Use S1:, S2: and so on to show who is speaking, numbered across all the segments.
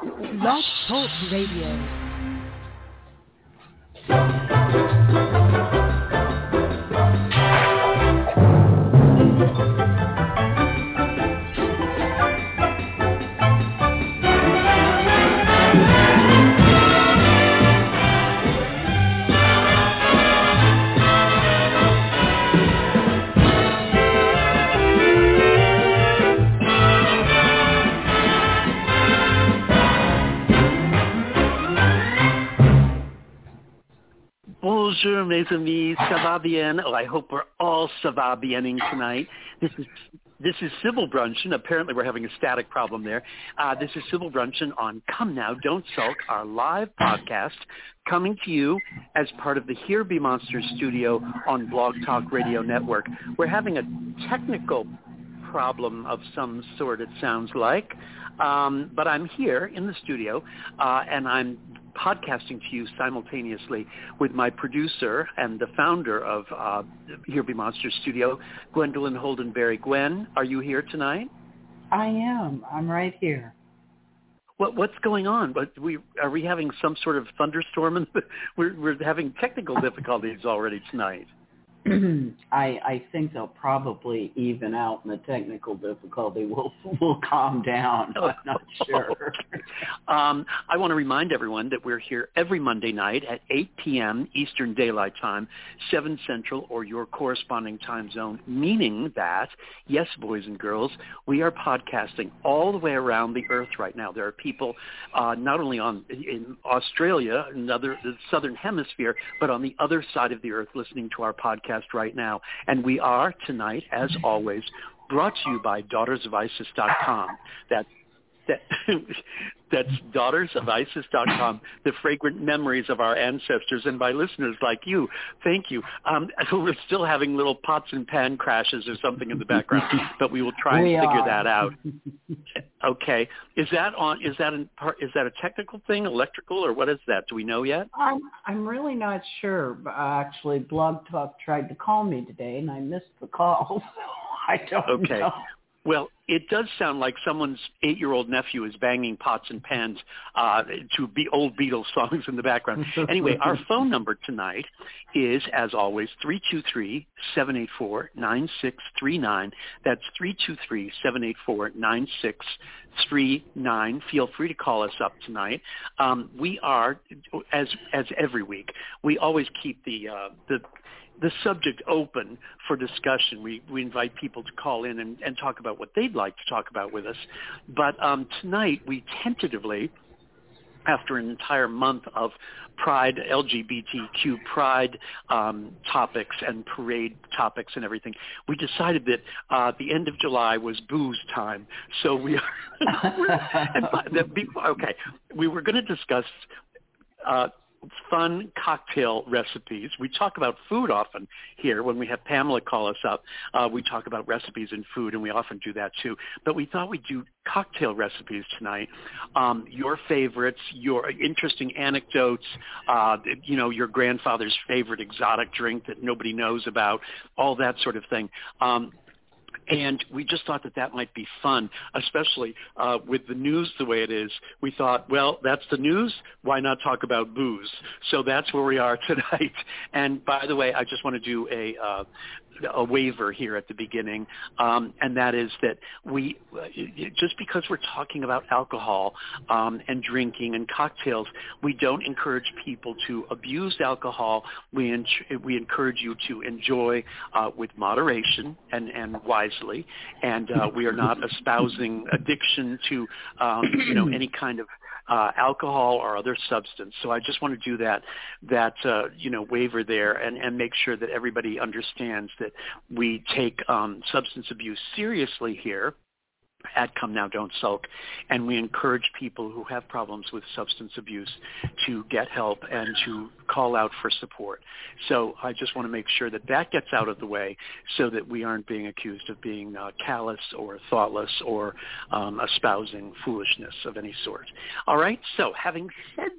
S1: Blog Talk Radio.
S2: Bonjour, mes amis. Ça va bien? Oh, I hope we're all ça va biening tonight. This is Sybil Brunson. Apparently, we're having a static problem there. This is Sybil Brunson on Come Now, Don't Sulk, our live podcast, coming to you as part of the Here Be Monsters studio on Blog Talk Radio Network. We're having a technical problem of some sort, it sounds like, but I'm here in the studio, and I'm podcasting to you simultaneously with my producer and the founder of Here Be Monsters Studio, Gwendolyn Holdenberry. Gwen, are you here tonight?
S3: I am. I'm right here.
S2: What's going on? Are we having some sort of thunderstorm? We're having technical difficulties already tonight.
S3: I think they'll probably even out and the technical difficulty will calm down. I'm not sure.
S2: I want to remind everyone that we're here every Monday night at 8 p.m. Eastern Daylight Time, 7 Central, or your corresponding time zone, meaning that, yes, boys and girls, we are podcasting all the way around the earth right now. There are people not only in Australia, in the southern hemisphere, but on the other side of the earth listening to our podcast right now. And we are tonight, as always, brought to you by DaughtersOfIsis.com. That's DaughtersOfIsis.com, the fragrant memories of our ancestors, and by listeners like you. Thank you. We're still having little pots and pan crashes or something in the background, but we will try and figure that out. Okay. Is that a technical thing, electrical, or what is that? Do we know yet?
S3: I'm really not sure. Actually, Blog Talk tried to call me today, and I missed the call. So I don't know.
S2: Well, it does sound like someone's 8-year-old nephew is banging pots and pans to be old Beatles songs in the background. Anyway, our phone number tonight is, as always, 323-784-9639. That's 323-784-9639. Feel free to call us up tonight. We are, as every week, we always keep the subject open for discussion. We invite people to call in and talk about what they'd like to talk about with us. But tonight we tentatively, after an entire month of Pride, LGBTQ Pride topics and parade topics and everything, we decided that the end of July was booze time. So we we were going to discuss fun cocktail recipes. We talk about food often here. When we have Pamela call us up, we talk about recipes and food, and we often do that too. But we thought we'd do cocktail recipes tonight. Your favorites, your interesting anecdotes, your grandfather's favorite exotic drink that nobody knows about, all that sort of thing. And we just thought that might be fun, especially with the news the way it is. We thought, well, that's the news. Why not talk about booze? So that's where we are tonight. And by the way, I just want to do a waiver here at the beginning, and that is that we, just because we're talking about alcohol and drinking and cocktails, we don't encourage people to abuse alcohol. We encourage you to enjoy with moderation and wisely, and we are not espousing addiction to any kind of alcohol or other substance. So I just want to do that waiver there and make sure that everybody understands that we take substance abuse seriously here at Come Now, Don't Sulk, and we encourage people who have problems with substance abuse to get help and to call out for support. So I just want to make sure that gets out of the way so that we aren't being accused of being callous or thoughtless or espousing foolishness of any sort. All right, so having said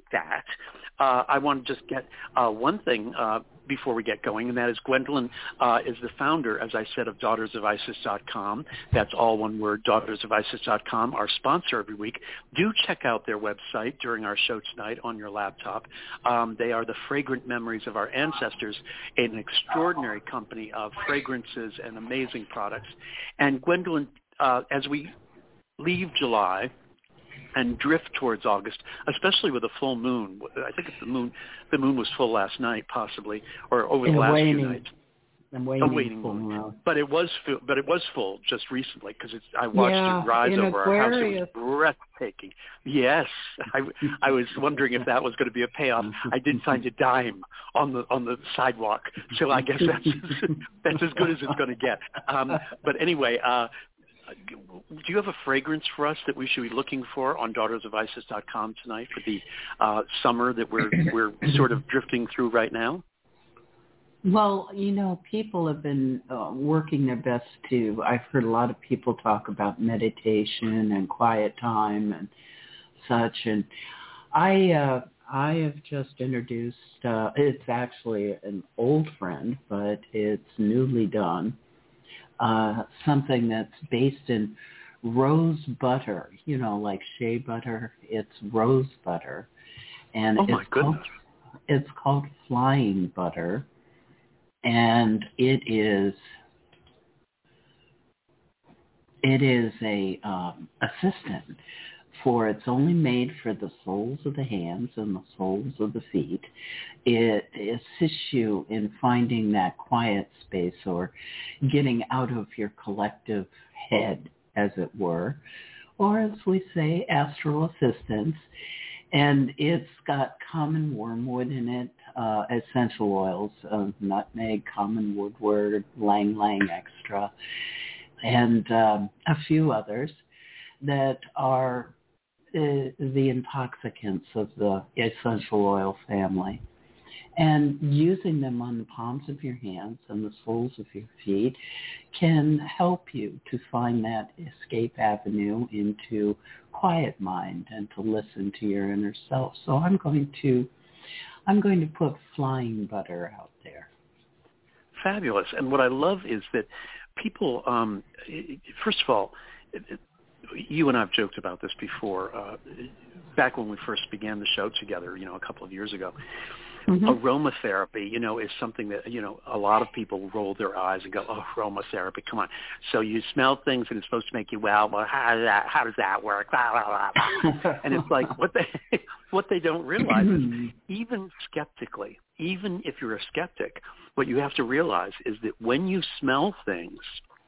S2: that, I want to just get one thing before we get going, and that is Gwendolyn is the founder, as I said, of DaughtersOfIsis.com. That's all one word, DaughtersOfIsis.com, our sponsor every week. Do check out their website during our show tonight on your laptop. They are the fragrant memories of our ancestors, an extraordinary company of fragrances and amazing products. And Gwendolyn, as we leave July and drift towards August, especially with a full moon. I think the moon was full last night, possibly, or over the last few nights.
S3: A waning full moon.
S2: But it was full just recently because I watched it rise over our house. It was breathtaking. Yes, I was wondering if that was going to be a payoff. I did find a dime on the sidewalk, so I guess that's as good as it's going to get. But anyway. Do you have a fragrance for us that we should be looking for on DaughtersOfIsis.com tonight for the summer that we're sort of drifting through right now?
S3: Well, people have been working their best to. I've heard a lot of people talk about meditation and quiet time and such, and I have just introduced. It's actually an old friend, but it's newly done. Something that's based in rose butter, like shea butter. It's rose butter, and it's called Flying Butter, and it is a assistant for. It's only made for the soles of the hands and the soles of the feet. It assists you in finding that quiet space or getting out of your collective head, as it were, or as we say, astral assistance. And it's got common wormwood in it, essential oils of nutmeg, common woodward, Lang Lang extra, and a few others that are the intoxicants of the essential oil family. And using them on the palms of your hands and the soles of your feet can help you to find that escape avenue into quiet mind and to listen to your inner self. So I'm going to put Flying Butter out there.
S2: Fabulous. And what I love is that people, first of all, you and I have joked about this before, back when we first began the show together, a couple of years ago. Mm-hmm. Aromatherapy, is something that, a lot of people roll their eyes and go, oh, aromatherapy, come on. So you smell things and it's supposed to make you well. Well, how does that work? Blah, blah, blah. And it's like what they don't realize is even skeptically, even if you're a skeptic, what you have to realize is that when you smell things,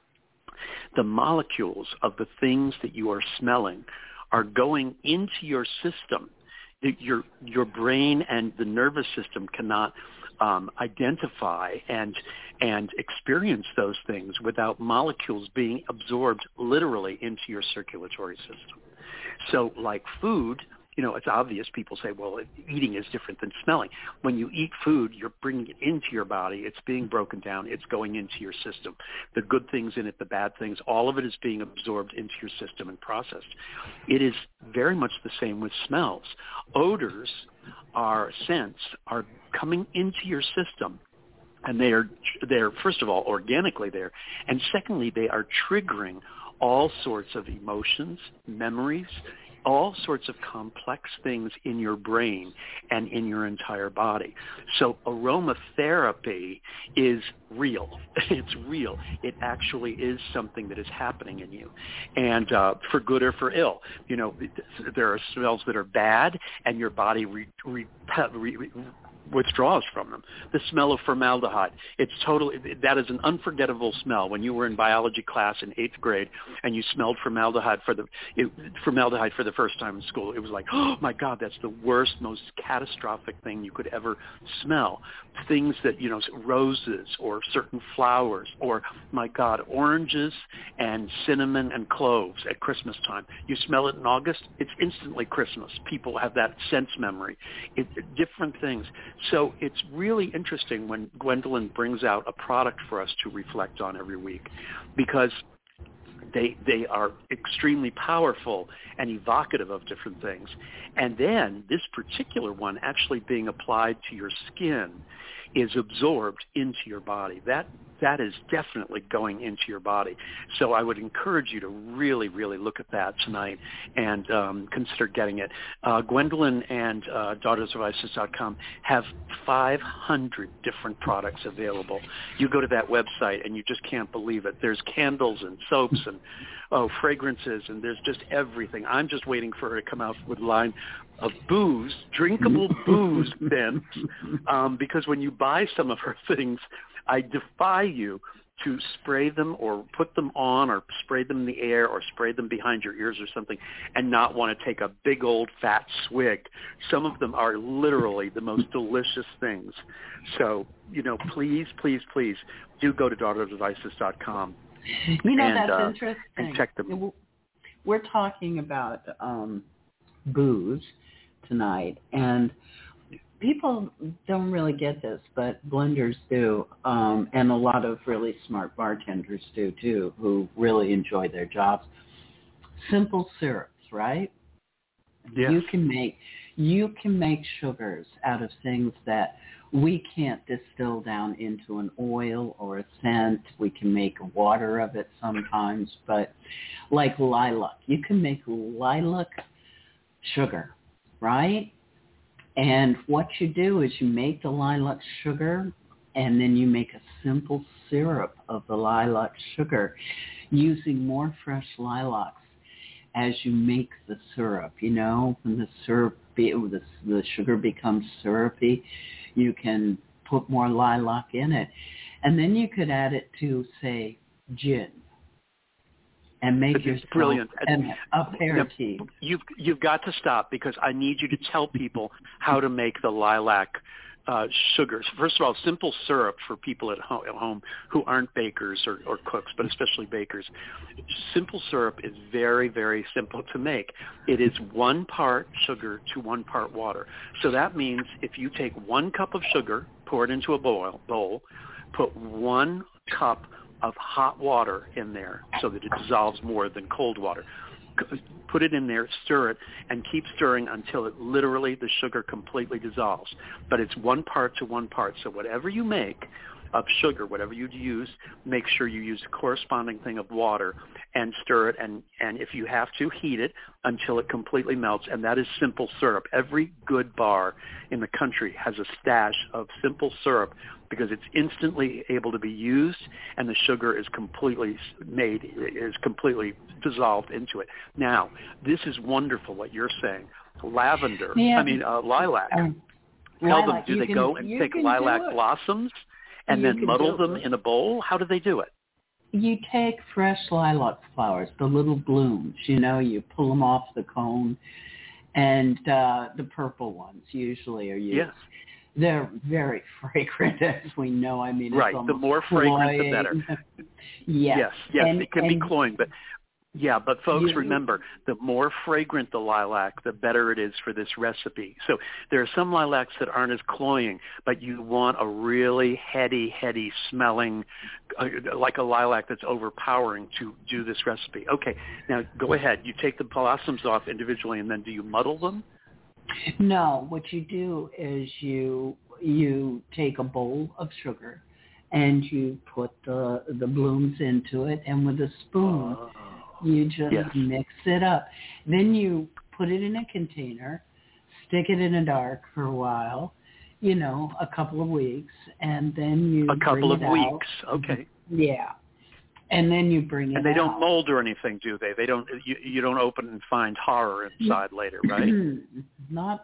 S2: the molecules of the things that you are smelling are going into your system. Your brain and the nervous system cannot identify and experience those things without molecules being absorbed literally into your circulatory system. So like food, it's obvious. People say, well, eating is different than smelling. When you eat food, you're bringing it into your body. It's being broken down. It's going into your system. The good things in it, the bad things, all of it is being absorbed into your system and processed. It is very much the same with smells. Odors, scents are coming into your system. And they're first of all, organically there. And secondly, they are triggering all sorts of emotions, memories, all sorts of complex things in your brain and in your entire body. So aromatherapy is real. It's real. It actually is something that is happening in you. And for good or for ill, there are smells that are bad and your body withdraws from them. The smell of formaldehyde. That is an unforgettable smell. When you were in biology class in 8th grade and you smelled formaldehyde for the first time in school, it was like, oh my God, that's the worst, most catastrophic thing you could ever smell. Things that, roses or certain flowers or, my God, oranges and cinnamon and cloves at Christmas time. You smell it in August, it's instantly Christmas. People have that sense memory. Different things. So it's really interesting when Gwendolyn brings out a product for us to reflect on every week, because They are extremely powerful and evocative of different things. And then this particular one actually being applied to your skin is absorbed into your body. That is definitely going into your body. So I would encourage you to really, really look at that tonight and consider getting it. Gwendolyn and daughtersofIsis.com have 500 different products available. You go to that website and you just can't believe it. There's candles and soaps and fragrances, and there's just everything. I'm just waiting for her to come out with a line of booze, drinkable booze, Vince, because when you buy some of her things, I defy you to spray them or put them on or spray them in the air or spray them behind your ears or something and not want to take a big old fat swig. Some of them are literally the most delicious things. So, please, please, please do go to daughtersofIsis.com.
S3: That's interesting.
S2: And check them.
S3: We're talking about booze tonight, and people don't really get this, but blenders do, and a lot of really smart bartenders do too, who really enjoy their jobs. Simple syrups, right?
S2: Yes.
S3: You can make sugars out of things that we can't distill down into an oil or a scent. We can make water of it sometimes, but like lilac, you can make lilac sugar, right? And what you do is you make the lilac sugar, and then you make a simple syrup of the lilac sugar using more fresh lilacs as you make the syrup. When the sugar becomes syrupy, you can put more lilac in it. And then you could add it to, say, gin. And make yourself
S2: brilliant.
S3: an aperitif.
S2: You've got to stop, because I need you to tell people how to make the lilac sugars. First of all, simple syrup for people at home who aren't bakers or cooks, but especially bakers. Simple syrup is very, very simple to make. It is 1 part sugar to 1 part water. So that means if you take 1 cup of sugar, pour it into a bowl, put 1 cup of hot water in there so that it dissolves more than cold water. Put it in there, stir it, and keep stirring until the sugar completely dissolves. But it's 1 part to 1 part. So whatever you make of sugar, whatever you use, make sure you use the corresponding thing of water and stir it, and if you have to, heat it until it completely melts, and that is simple syrup. Every good bar in the country has a stash of simple syrup because it's instantly able to be used, and the sugar is completely dissolved into it. Now, this is wonderful what you're saying. Lilac. Tell them, do they go and take lilac blossoms and then muddle them in a bowl? How do they do it?
S3: You take fresh lilac flowers, the little blooms, you pull them off the cone, and the purple ones usually are used.
S2: Yes.
S3: They're very fragrant, as we know. I mean,
S2: right.
S3: It's
S2: the more fragrant, the better.
S3: Yes.
S2: It can be cloying, but folks, remember, the more fragrant the lilac, the better it is for this recipe. So there are some lilacs that aren't as cloying, but you want a really heady smelling, like a lilac that's overpowering to do this recipe. Okay, now go ahead. You take the blossoms off individually, and then do you muddle them?
S3: No, what you do is you take a bowl of sugar and you put the blooms into it, and with a spoon you just mix it up. Then you put it in a container, stick it in the dark for a while, a couple of weeks, and then you
S2: bring it out. Okay.
S3: Yeah. And then you bring it out.
S2: And they don't mold or anything, do they? They don't. You don't open and find horror inside later, right?
S3: Not.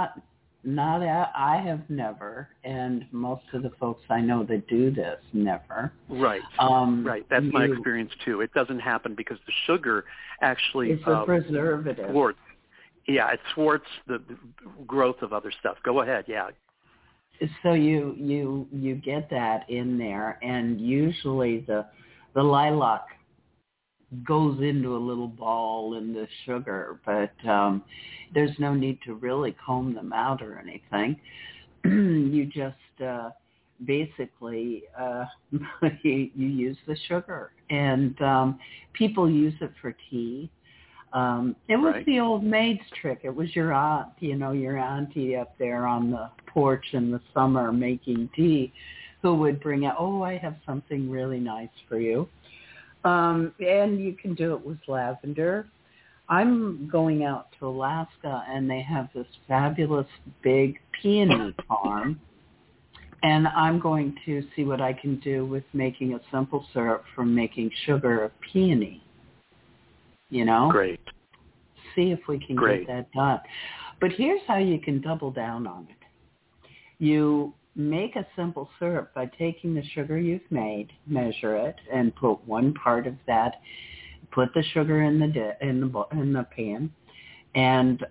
S3: I have never, and most of the folks I know that do this never.
S2: Right. Right. That's my experience too. It doesn't happen because the sugar actually
S3: it's a preservative.
S2: It thwarts the growth of other stuff. Go ahead. Yeah.
S3: So you get that in there, and usually the lilac goes into a little ball in the sugar, but there's no need to really comb them out or anything. You just basically you use the sugar, and people use it for tea. It was
S2: Right.
S3: the old maid's trick. It was your aunt, your auntie up there on the porch in the summer making tea, who would bring out, oh, I have something really nice for you. And you can do it with lavender. I'm going out to Alaska, and they have this fabulous big peony farm. And I'm going to see what I can do with making a simple syrup from making sugar of peony.
S2: Great.
S3: See if we can
S2: Great.
S3: get that done. But here's how you can double down on it. You make a simple syrup by taking the sugar you've made, measure it, and put one part of that. Put the sugar in the pan, and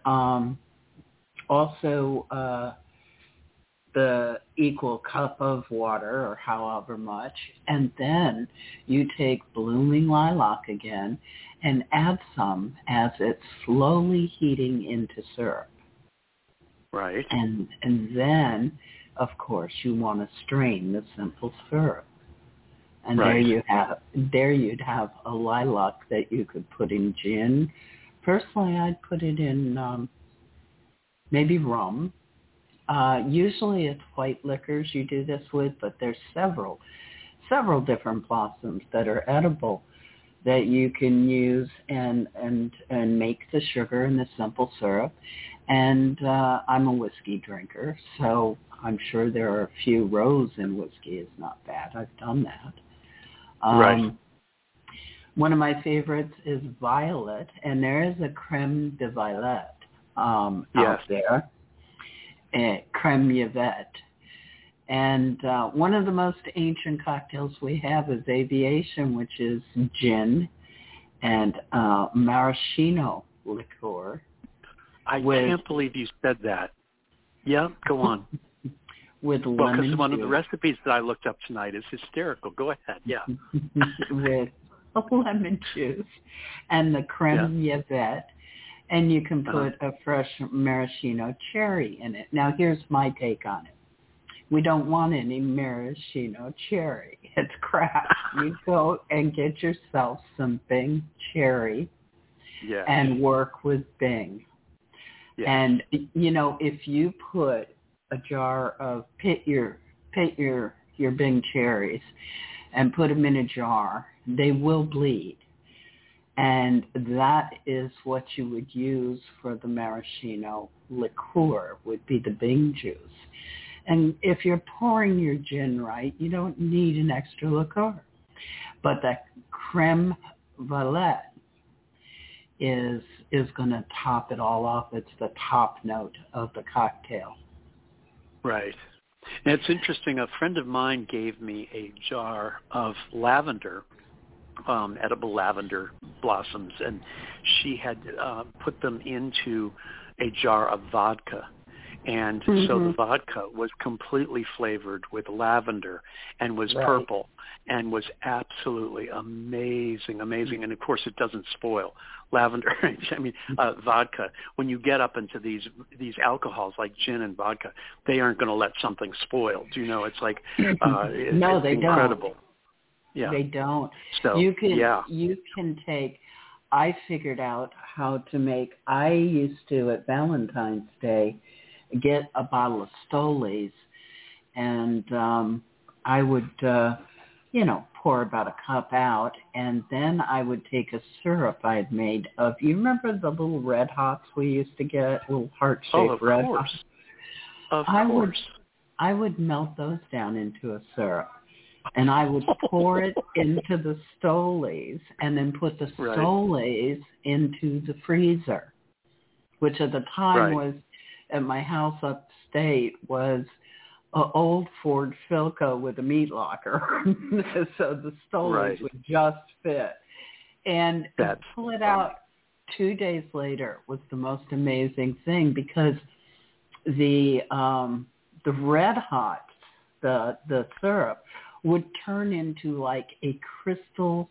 S3: also the equal cup of water, or however much, and then you take blooming lilac again and add some as it's slowly heating into syrup.
S2: Right.
S3: And then, of course, you want to strain the simple syrup. And
S2: right.
S3: there you'd have a lilac that you could put in gin. Personally, I'd put it in maybe rum. Usually it's white liquors you do this with, but there's several different blossoms that are edible that you can use and make the sugar and the simple syrup. And I'm a whiskey drinker, so I'm sure there are a few rows in whiskey is not bad. I've done that.
S2: Right.
S3: One of my favorites is violet, and there is a creme de violet out there, creme yvette. And one of the most ancient cocktails we have is aviation, which is gin and maraschino liqueur.
S2: I can't believe you said that. Yeah, go on.
S3: With lemon
S2: because one
S3: juice.
S2: of the recipes that I looked up tonight is hysterical. Go ahead. Yeah.
S3: With lemon juice and the creme yvette. And you can put a fresh maraschino cherry in it. Now, here's my take on it. We don't want any maraschino cherry. It's crap. You go and get yourself some Bing cherry and work with Bing.
S2: Yes.
S3: And, if you put a jar of pit your Bing cherries and put them in a jar, they will bleed. And that is what you would use for the maraschino liqueur, would be the Bing juice. And if you're pouring your gin right, you don't need an extra liqueur. But that creme violette is going to top it all off. It's the top note of the cocktail.
S2: Right. And it's interesting. A friend of mine gave me a jar of lavender, edible lavender blossoms, and she had put them into a jar of vodka. And so the vodka was completely flavored with lavender and was purple and was absolutely amazing. And, of course, it doesn't spoil. Lavender, vodka, when you get up into these alcohols like gin and vodka, they aren't going to let something spoil. Do you know? It's like it's
S3: they
S2: incredible.
S3: Don't.
S2: Yeah.
S3: They don't.
S2: So,
S3: you can take, I figured out how to make, I used to at Valentine's Day get a bottle of Stoli's, and I would, pour about a cup out, and then I would take a syrup I had made of, you remember the little Red Hots we used to get, little heart-shaped Red Hots?
S2: Of course.
S3: I would melt those down into a syrup, and I would pour it into the Stoli's, and then put the Stoli's into the freezer, which at the time was, at my house upstate, was an old Ford Filco with a meat locker. So the Stoli's would just fit. And pull it out 2 days later was the most amazing thing, because the Red Hots, the syrup, would turn into like a crystal,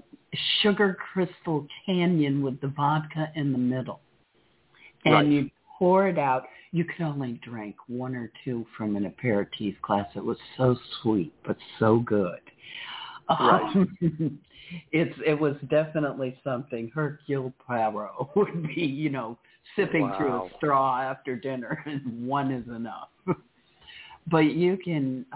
S3: sugar crystal canyon with the vodka in the middle. And you'd pour it out. You could only drink one or two from an aperitif glass. It was so sweet, but so good.
S2: Right.
S3: It was definitely something Hercule Poirot would be, sipping through a straw after dinner, and one is enough. But you can,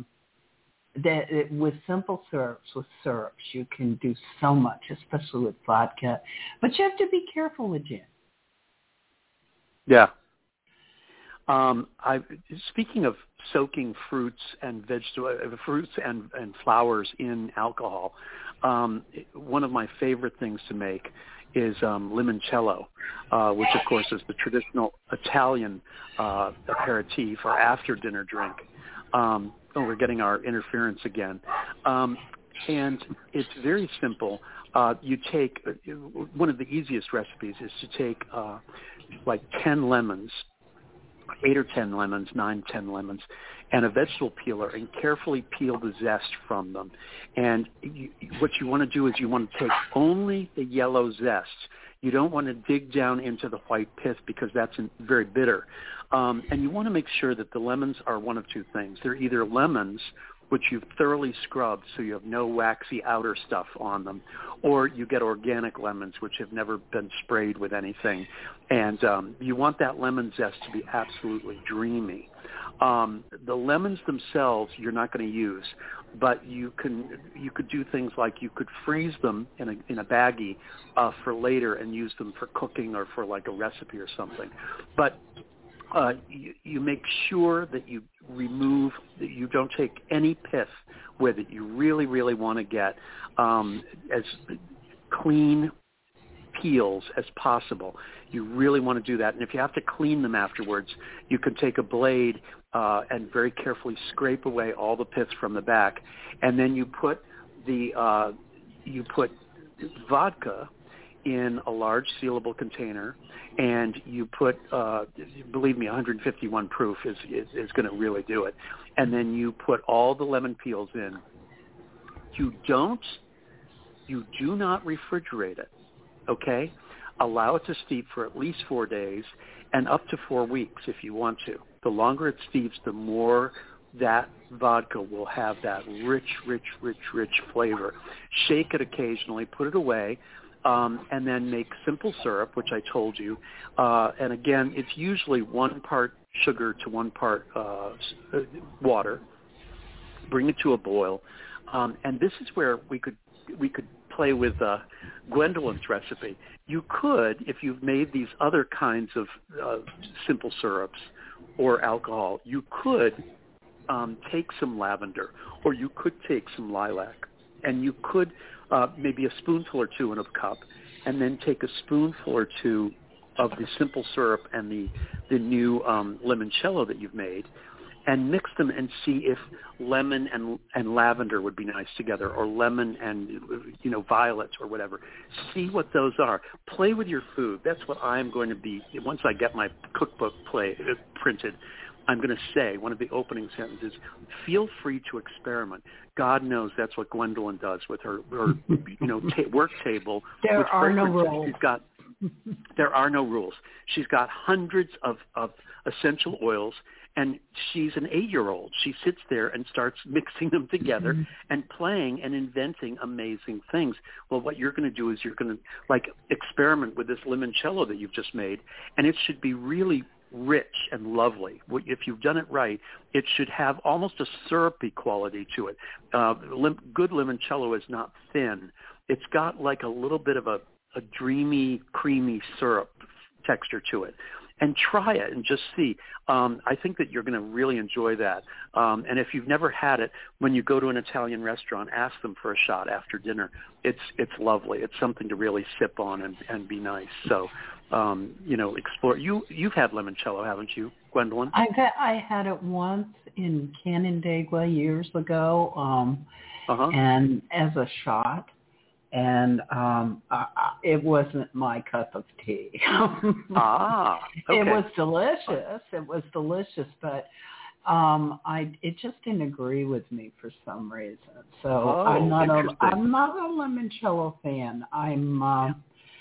S3: with simple syrups, you can do so much, especially with vodka. But you have to be careful with gin.
S2: Yeah. Speaking of soaking fruits and and flowers in alcohol, one of my favorite things to make is limoncello, which of course is the traditional Italian aperitif or after dinner drink. We're getting our interference again. And it's very simple. You take, one of the easiest recipes is to take like 10 lemons, 8 or 10 lemons, 9, 10 lemons, and a vegetable peeler, and carefully peel the zest from them. And what you want to do is you want to take only the yellow zest. You don't want to dig down into the white pith because that's very bitter. And you want to make sure that the lemons are one of two things. They're either lemons, which you've thoroughly scrubbed so you have no waxy outer stuff on them, or you get organic lemons, which have never been sprayed with anything. And you want that lemon zest to be absolutely dreamy. The lemons themselves you're not going to use, but you could do things like you could freeze them in a baggie for later and use them for cooking or for like a recipe or something. But you make sure that you that you don't take any pith with it. You really, really want to get as clean peels as possible. You really want to do that. And if you have to clean them afterwards, you can take a blade and very carefully scrape away all the pith from the back. And then you put vodka in a large sealable container, and you put, believe me, 151 proof is going to really do it. And then you put all the lemon peels in. You do not refrigerate it, okay? Allow it to steep for at least 4 days and up to 4 weeks if you want to. The longer it steeps, the more that vodka will have that rich flavor. Shake it occasionally, put it away, and then make simple syrup, which I told you. And again, it's usually 1 part sugar to 1 part water. Bring it to a boil. And this is where we could play with Gwendolyn's recipe. You could, if you've made these other kinds of simple syrups or alcohol, you could take some lavender, or you could take some lilac, and you could maybe a spoonful or two in a cup, and then take a spoonful or two of the simple syrup and the new limoncello that you've made, and mix them and see if lemon and lavender would be nice together, or lemon and violets or whatever. See what those are. Play with your food. That's what I'm going to be. Once I get my cookbook printed, I'm going to say, one of the opening sentences, feel free to experiment. God knows that's what Gwendolyn does with her work table.
S3: There are no rules.
S2: There are no rules. She's got hundreds of essential oils, and she's an 8-year-old. She sits there and starts mixing them together and playing and inventing amazing things. Well, what you're going to do is you're going to experiment with this limoncello that you've just made, and it should be really rich and lovely. If you've done it right, it should have almost a syrupy quality to it. Good limoncello is not thin. It's got like a little bit of a dreamy, creamy syrup texture to it. And try it and just see. I think that you're going to really enjoy that. And if you've never had it, when you go to an Italian restaurant, ask them for a shot after dinner. It's lovely. It's something to really sip on and be nice. So, explore. You've had limoncello, haven't you, Gwendolyn?
S3: I had it once in Canandaigua years ago, and as a shot. And it wasn't my cup of tea.
S2: Okay.
S3: It was delicious, but it just didn't agree with me for some reason. So I'm not a limoncello fan.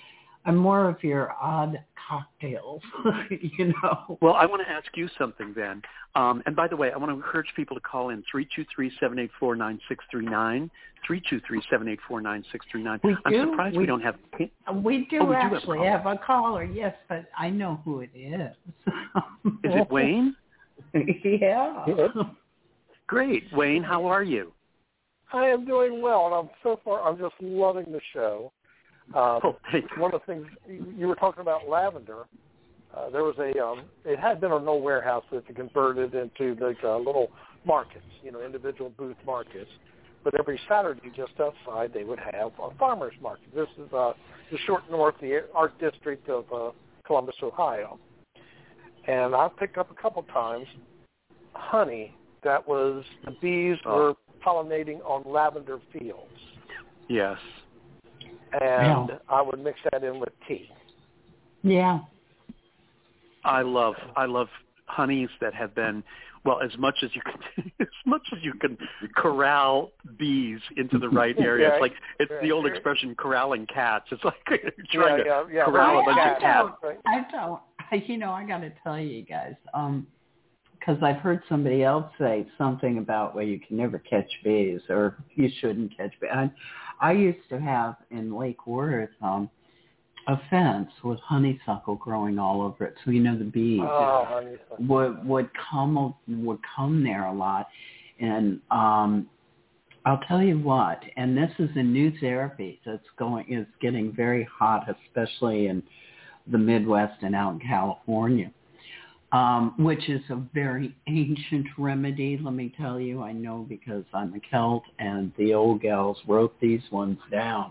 S3: I'm more of your odd cocktails, you know.
S2: Well, I want to ask you something then. And by the way, I want to encourage people to call in 323-784-9639, 323-784-9639. I'm surprised we don't have...
S3: We do actually have a caller, yes, but I know who it is.
S2: Is it Wayne?
S3: Yeah.
S2: Great. Wayne, how are you?
S4: I am doing well, and I'm just loving the show. One of the things you were talking about, lavender. There was it had been an old warehouse that they converted into little markets, individual booth markets. But every Saturday, just outside, they would have a farmers market. This is the short north, the Art District of Columbus, Ohio. And I picked up a couple times honey that was the bees were pollinating on lavender fields.
S2: Yes.
S4: And I would mix that in with tea.
S3: Yeah.
S2: I love honeys that have been, well, as much as you can corral bees into the right area. It's the old expression, corralling cats. It's like trying to corral a bunch of cats.
S3: I got to tell you guys, because I've heard somebody else say something about, well, you can never catch bees or you shouldn't catch bees. I used to have in Lake Worth a fence with honeysuckle growing all over it, so the bees would come there a lot. And I'll tell you what, and this is a new therapy that's getting very hot, especially in the Midwest and out in California. Which is a very ancient remedy, let me tell you. I know because I'm a Celt, and the old gals wrote these ones down.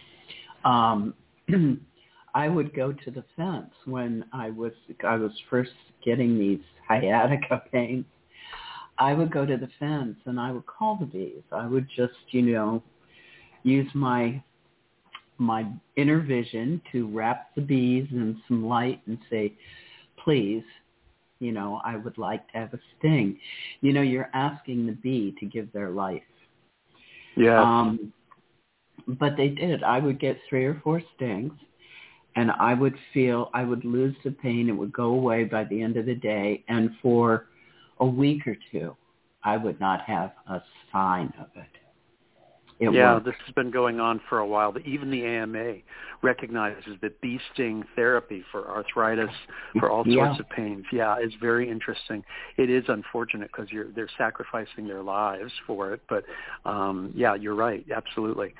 S3: I would go to the fence when I was first getting these sciatica pains. I would go to the fence, and I would call the bees. I would just, use my inner vision to wrap the bees in some light and say, please, I would like to have a sting. You're asking the bee to give their life.
S2: Yeah.
S3: But they did. I would get 3 or 4 stings, and I would lose the pain. It would go away by the end of the day. And for a week or 2, I would not have a sign of it.
S2: This has been going on for a while. Even the AMA recognizes that bee sting therapy for arthritis, for all sorts of pains, is very interesting. It is unfortunate because they're sacrificing their lives for it, but you're right, absolutely.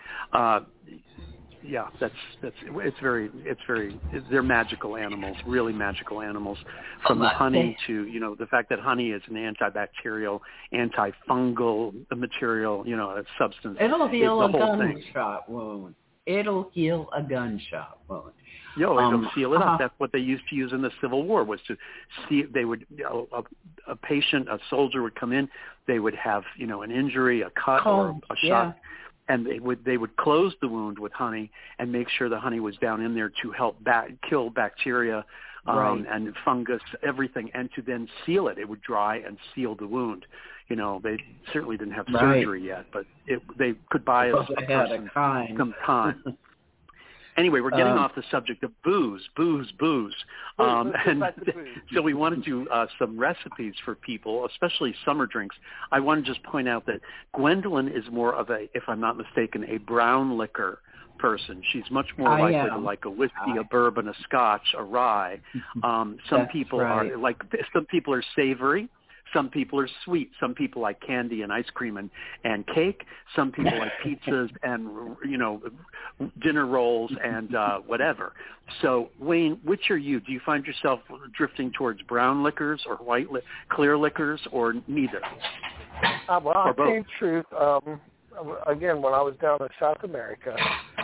S2: They're magical animals, really magical animals. From the honey to, the fact that honey is an antibacterial, antifungal material, a substance.
S3: It'll heal a gunshot wound. It'll heal a gunshot wound.
S2: It'll seal it up. That's what they used to use in the Civil War, was to see, they would, a patient, a soldier would come in, they would have, an injury, a cut or a shot. And they would close the wound with honey and make sure the honey was down in there to help kill bacteria and fungus, everything, and to then seal it. It would dry and seal the wound. They certainly didn't have surgery yet, but they could buy a person some time. Anyway, we're getting off the subject of booze. And so we want to do some recipes for people, especially summer drinks. I want to just point out that Gwendolyn is more of a, if I'm not mistaken, a brown liquor person. She's much more likely to like a whiskey, a bourbon, a scotch, a rye. Some people are savory. Some people are sweet. Some people like candy and ice cream and cake. Some people like pizzas and, dinner rolls and whatever. So, Wayne, which are you? Do you find yourself drifting towards brown liquors or clear liquors or neither?
S4: I'll tell you the truth. Again, when I was down in South America,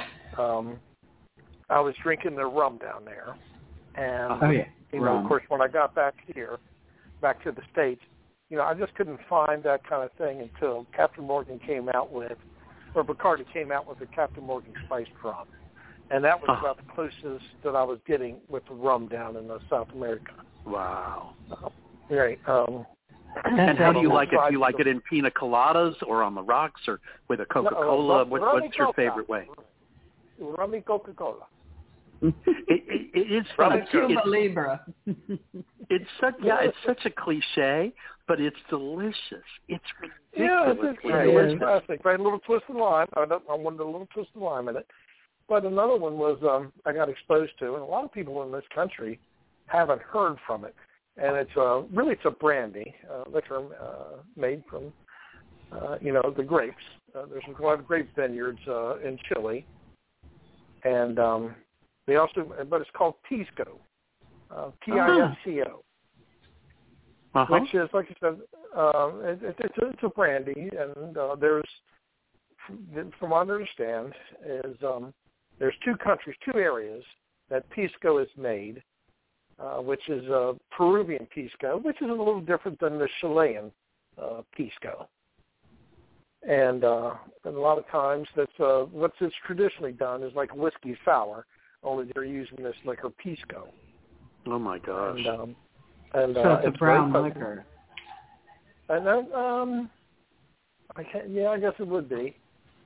S4: I was drinking their rum down there. And, of course, when I got back to the States, I just couldn't find that kind of thing until Captain Morgan came out with, or Bacardi came out with the Captain Morgan spiced rum. And that was about the closest that I was getting with the rum down in South America.
S2: Wow.
S4: Right.
S2: And how do you like it? Do you like it in pina coladas or on the rocks or with a Coca-Cola? What's your favorite way?
S4: Rum y Coca-Cola.
S2: It is
S3: fun. Cuba Libre.
S2: It's such a cliche, but it's delicious. It's ridiculous.
S4: Yeah, it's fantastic. Right, a little twist of lime. I wanted a little twist of lime in it. But another one was I got exposed to, and a lot of people in this country haven't heard from it. And it's a brandy liquor made from the grapes. There's a lot of grape vineyards in Chile, and but it's called Pisco, Pisco, which is, like I said, it's a brandy, and there's, from what I understand, there's two areas that Pisco is made, which is Peruvian Pisco, which is a little different than the Chilean Pisco. And a lot of times that's what's traditionally done is like whiskey sour, only they're using this liquor Pisco.
S2: Oh my gosh!
S3: And so it's a brown liquor.
S4: And then, I guess it would be.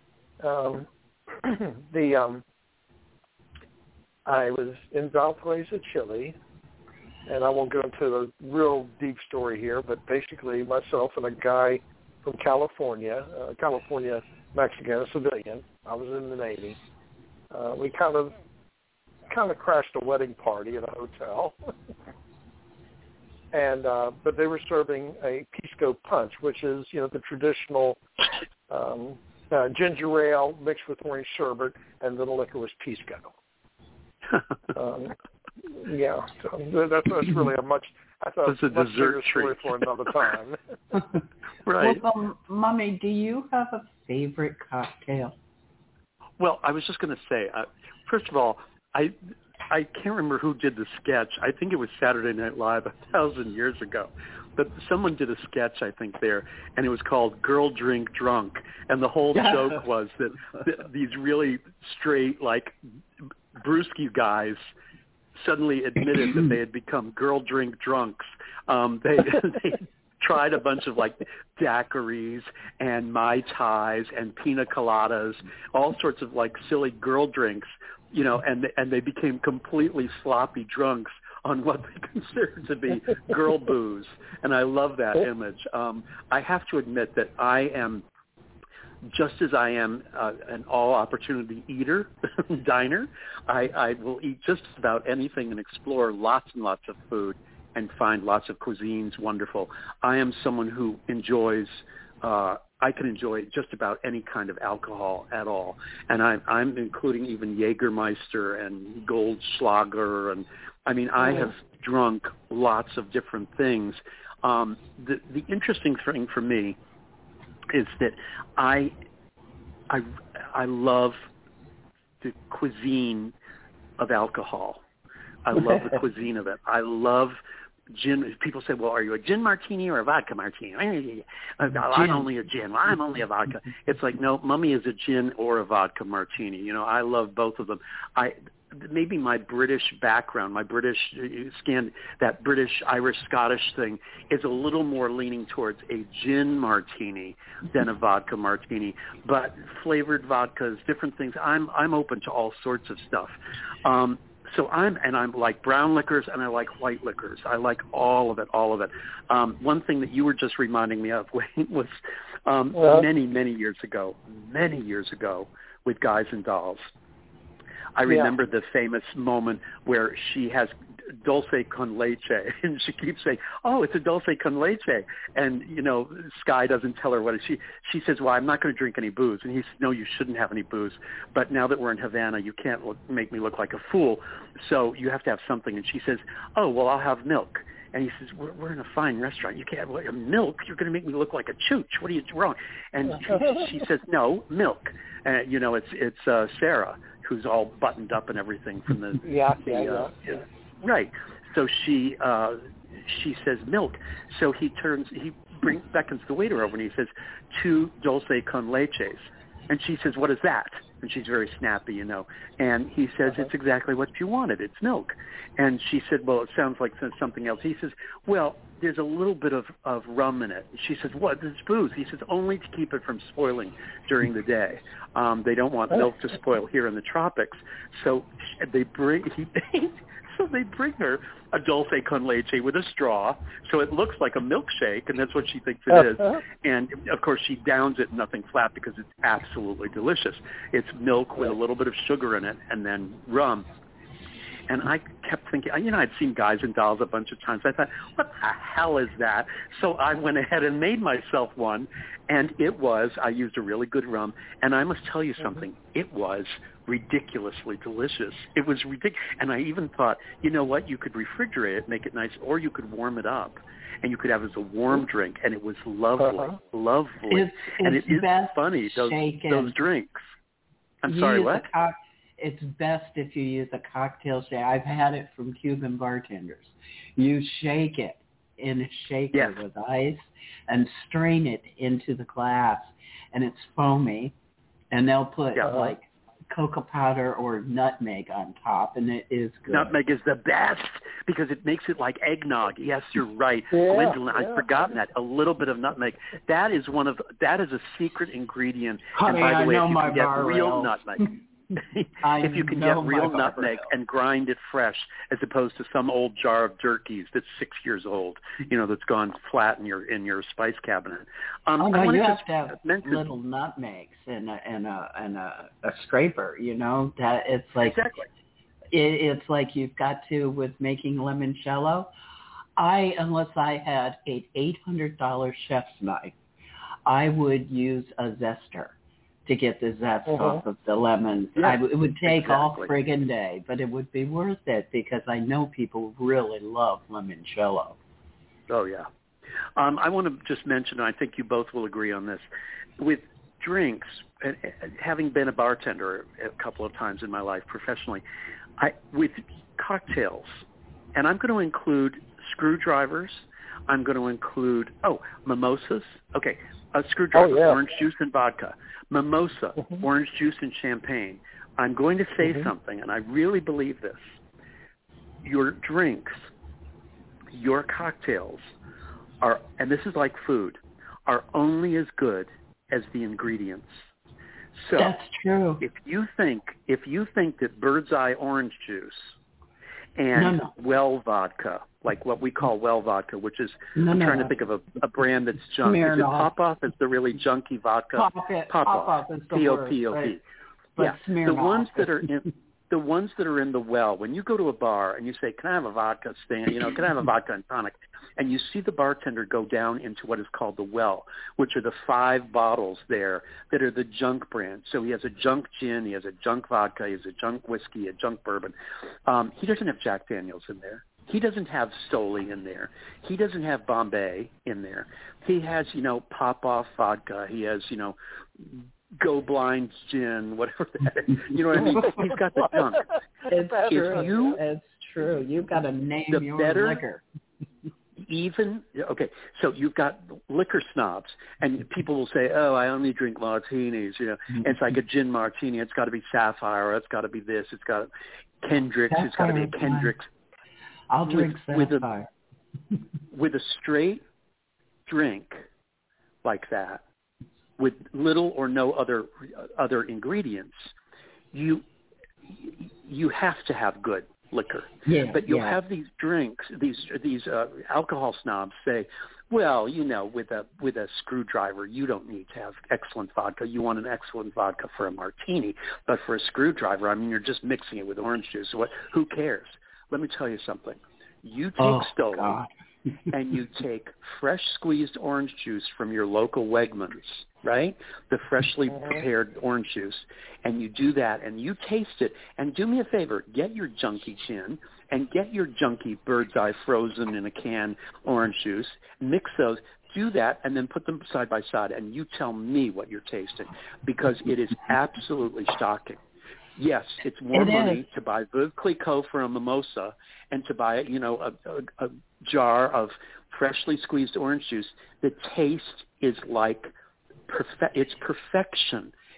S4: I was in Valparaiso, Chile, and I won't go into the real deep story here, but basically myself and a guy from California, Mexican, a civilian. I was in the Navy. We kind of crashed a wedding party at a hotel, and but they were serving a Pisco punch, which is the traditional ginger ale mixed with orange sherbet, and then the liquor was Pisco. So that's really a much. I thought
S2: it's a dessert treat
S4: for another time.
S2: Right.
S3: Well, Mommy, do you have a favorite cocktail?
S2: Well, I was just going to say, first of all, I can't remember who did the sketch. I think it was Saturday Night Live 1,000 years ago. But someone did a sketch, I think, there, and it was called Girl Drink Drunk. And the whole joke was that these really straight, like, brewski guys suddenly admitted that they had become girl drink drunks. They tried a bunch of like daiquiris and Mai Tais and pina coladas, all sorts of like silly girl drinks, and they became completely sloppy drunks on what they considered to be girl booze. And I love that image. I have to admit that I am, just as I am an all-opportunity eater, diner, I will eat just about anything and explore lots and lots of food and find lots of cuisines wonderful. I am someone who enjoys, I can enjoy just about any kind of alcohol at all. And I'm including even Jägermeister and Goldschlager. And I mean, I have drunk lots of different things. The interesting thing for me is that I love the cuisine of alcohol. I love the cuisine of it. I love gin. People say, well, are you a gin martini or a vodka martini? I'm only a gin. Well, I'm only a vodka. It's like, no, Mummy is a gin or a vodka martini. I love both of them. Maybe my British background, my British that British Irish Scottish thing is a little more leaning towards a gin martini than a vodka martini. But flavored vodkas, different things. I'm open to all sorts of stuff. So I'm like brown liquors and I like white liquors. I like all of it. One thing that you were just reminding me of, Wayne, was many years ago with Guys and Dolls. I remember the famous moment where she has dulce con leche, and she keeps saying, "Oh, it's a dulce con leche," and Sky doesn't tell her what it is. She says, "Well, I'm not going to drink any booze," and he says, "No, you shouldn't have any booze. But now that we're in Havana, you can't make me look like a fool, so you have to have something." And she says, "Oh, well, I'll have milk." And he says, we're in a fine restaurant. You can't have milk. You're going to make me look like a chooch. What are you wrong? And she says, "No, milk." It's Sarah, who's all buttoned up and everything from the right. So she says milk. So he beckons the waiter over and he says, "2 dulce con leches." And she says, "What is that?" And she's very snappy, And he says, it's exactly what you wanted. It's milk. And she said, well, it sounds like something else. He says, well, there's a little bit of rum in it. She says, what? It's booze. He says, only to keep it from spoiling during the day. They don't want milk to spoil here in the tropics. So they bring her a dulce con leche with a straw, so it looks like a milkshake, and that's what she thinks it is. And, of course, she downs it in nothing flat because it's absolutely delicious. It's milk with a little bit of sugar in it and then rum. And I kept thinking, I'd seen Guys and Dolls a bunch of times. I thought, what the hell is that? So I went ahead and made myself one, and I used a really good rum. And I must tell you something, it was ridiculously delicious. It was ridiculous. And I even thought, you know what, you could refrigerate it, make it nice, or you could warm it up. And you could have it as a warm drink, and it was lovely, lovely. And it is funny, those drinks. I'm sorry, what?
S3: It's best if you use a cocktail shake. I've had it from Cuban bartenders. You shake it in a shaker with ice and strain it into the glass, and it's foamy. And they'll put like cocoa powder or nutmeg on top, and it is good.
S2: Nutmeg is the best because it makes it like eggnog. Yes, you're right. Gwendolyn, I've forgotten that. A little bit of nutmeg. That is a secret ingredient.
S3: Honey,
S2: and by the way,
S3: if
S2: if you can get real
S3: nutmeg.
S2: if you can get real nutmeg and grind it fresh as opposed to some old jar of Jerky's that's 6 years old, that's gone flat in your spice cabinet.
S3: You have to have little nutmegs and a scraper, that it's like
S2: exactly.
S3: It's like you've got to with making limoncello. Unless I had an $800 chef's knife, I would use a zester to get the zest off of the lemons. It would take all friggin' day, but it would be worth it because I know people really love limoncello.
S2: Oh, yeah. I want to just mention, and I think you both will agree on this, with drinks, having been a bartender a couple of times in my life professionally, with cocktails, and I'm going to include screwdrivers, I'm going to include, mimosas. Okay, a screwdriver, orange juice and vodka. Mimosa, orange juice and champagne. I'm going to say something, and I really believe this. Your drinks, your cocktails are, and this is like food, are only as good as the ingredients. So
S3: that's true.
S2: If you think that Bird's Eye orange juice and Well vodka, like what we call Well vodka, which is I'm trying to think of a brand that's junk. Is it Pop-Off? Is the really junky vodka?
S3: Pop-Off is the
S2: P-O-P-O-P.
S3: right?
S2: Yeah, the ones that are in the Well. When you go to a bar and you say, "Can I have a vodka stand? Can I have a vodka and tonic?" and you see the bartender go down into what is called the Well, which are the 5 bottles there that are the junk brand. So he has a junk gin, he has a junk vodka, he has a junk whiskey, a junk bourbon. He doesn't have Jack Daniels in there. He doesn't have Stoli in there. He doesn't have Bombay in there. He has, Pop-Off vodka. He has, Go Blind gin, whatever that is. You know what I mean? He's got the junk.
S3: It's true. You've got to name your liquor.
S2: So you've got liquor snobs, and people will say, "Oh, I only drink martinis." And it's like a gin martini. It's got to be Sapphire. It's got to be this. It's got Kendrick's. It's got to be a Kendrick's.
S3: I'll drink Sapphire.
S2: With a straight drink like that, with little or no other ingredients, you have to have good liquor. But you'll have these drinks, these alcohol snobs say, well, with a screwdriver, you don't need to have excellent vodka. You want an excellent vodka for a martini, but for a screwdriver, you're just mixing it with orange juice. Who cares? Let me tell you something. You take Stoli and you take fresh squeezed orange juice from your local Wegmans, right? The freshly prepared orange juice, and you do that and you taste it. And do me a favor, get your junky gin and get your junky Bird's Eye frozen in a can orange juice, mix those, do that, and then put them side by side, and you tell me what you're tasting, because it is absolutely shocking. Yes, it's more money to buy Veuve Clicquot for a mimosa and to buy, a jar of freshly squeezed orange juice. The taste is like it's perfection.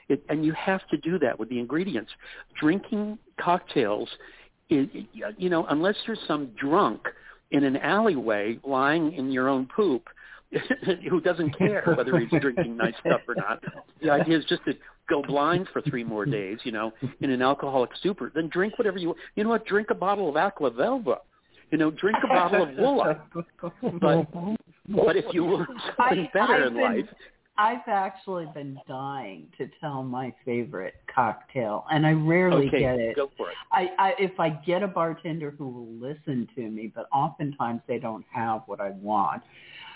S2: And you have to do that with the ingredients. Drinking cocktails, unless you're some drunk in an alleyway lying in your own poop who doesn't care whether he's drinking nice stuff or not. The idea is just to go blind for 3 more days, in an alcoholic stupor. Then drink whatever you want. Drink a bottle of Aqua Velva. Drink a bottle of Woola. But if you want something better in life.
S3: I've actually been dying to tell my favorite cocktail, and I rarely get it.
S2: Go for it.
S3: If I get a bartender who will listen to me, but oftentimes they don't have what I want.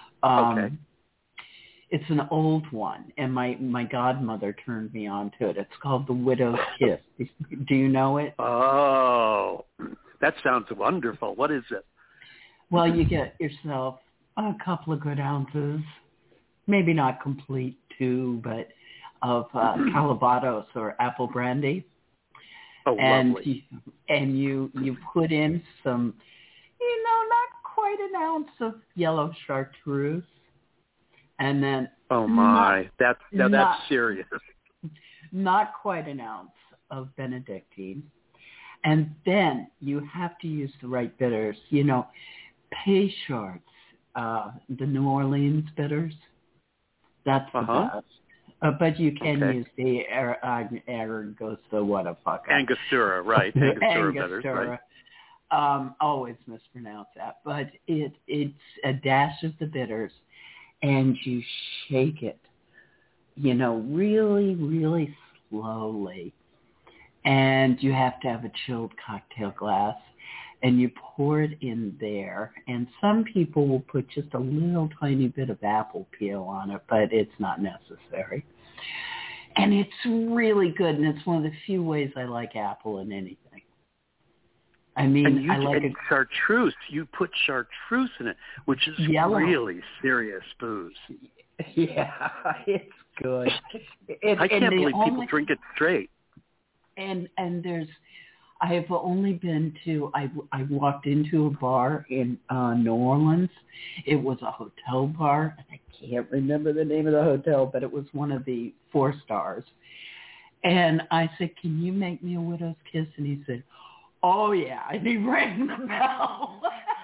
S3: It's an old one, and my godmother turned me on to it. It's called the Widow's Kiss. Do you know it?
S2: Oh, that sounds wonderful. What is it?
S3: Well, you get yourself a couple of good ounces, maybe not complete 2, but of Calvados or apple brandy.
S2: Oh, lovely.
S3: And you put in some, not quite an ounce of yellow chartreuse. And then
S2: that's serious. Not
S3: quite an ounce of Benedictine. And then you have to use the right bitters. Peychaud's, the New Orleans bitters. That's the best. But you can use the Angostura, what the fuck.
S2: Angostura, right. Angostura bitters, right.
S3: Always mispronounce that. But it's a dash of the bitters, and you shake it, really, really slowly. And you have to have a chilled cocktail glass. And you pour it in there. And some people will put just a little tiny bit of apple peel on it, but it's not necessary. And it's really good. And it's one of the few ways I like apple in anything. I mean, I like
S2: chartreuse. You put chartreuse in it, which is really serious booze.
S3: Yeah, it's good.
S2: I can't believe people drink it straight.
S3: And I have only been to, I walked into a bar in New Orleans. It was a hotel bar. I can't remember the name of the hotel, but it was one of the 4 stars. And I said, can you make me a Widow's Kiss? And he said, oh, yeah. And he rang the bell.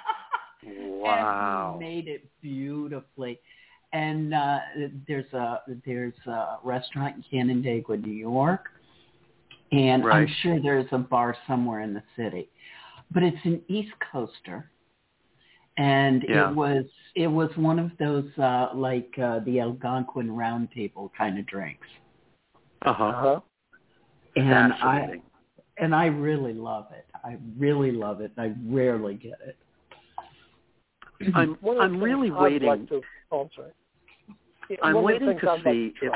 S2: Wow.
S3: And he made it beautifully. And there's a restaurant in Canandaigua, New York. And I'm sure there's a bar somewhere in the city. But it's an East Coaster. And it was one of those the Algonquin Round Table kind of drinks. And I really love it. I really love it. I rarely get it.
S2: I'm really waiting.
S4: I'm sorry.
S2: I'm waiting to see if